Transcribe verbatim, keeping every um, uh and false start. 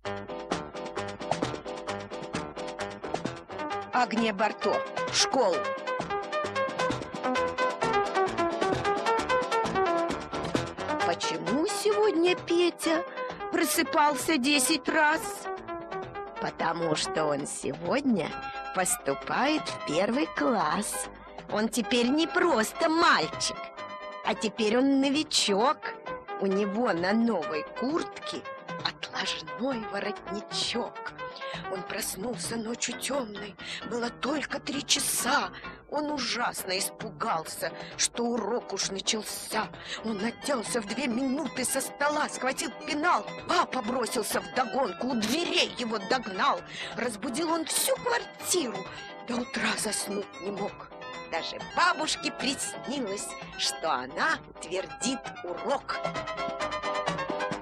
Агния Барто, в школу. Почему сегодня Петя просыпался десять раз? Потому что он сегодня поступает в первый класс. Он теперь не просто мальчик, а теперь он новичок. У него на новой куртке отложной воротничок. Он проснулся ночью темной, было только три часа. Он ужасно испугался, что урок уж начался. Он оделся в две минуты со стола, схватил пенал. Папа бросился вдогонку, у дверей его догнал. Разбудил он всю квартиру, до утра заснуть не мог. Даже бабушке приснилось, что она твердит урок.